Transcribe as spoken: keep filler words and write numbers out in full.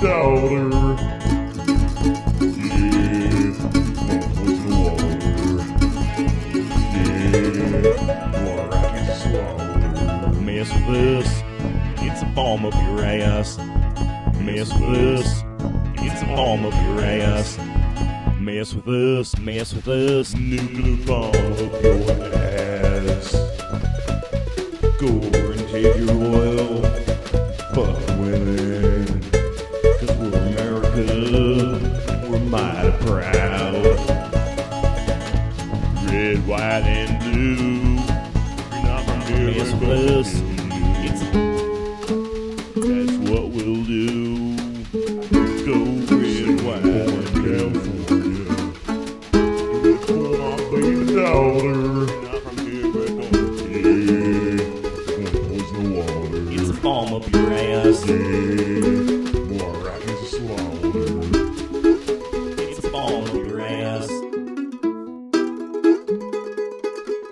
daughter. Yeah, was the water. Yeah, water rock is slaughter. Mess with this, it's a form of your ass. Mess with this, it's a form of your ass. Mess with this, mess with this, Nuclear bomb of your ass. go over and take your oil. Fuck women, Cause we're America, we're mighty proud. red, white, and blue. You're not from here, Mess with we're this, going it's That's what we'll do. go red, white, Born in California. For my baby daughter. not from here, we're going. Yeah, was the water. It's a form of your ass. Yeah.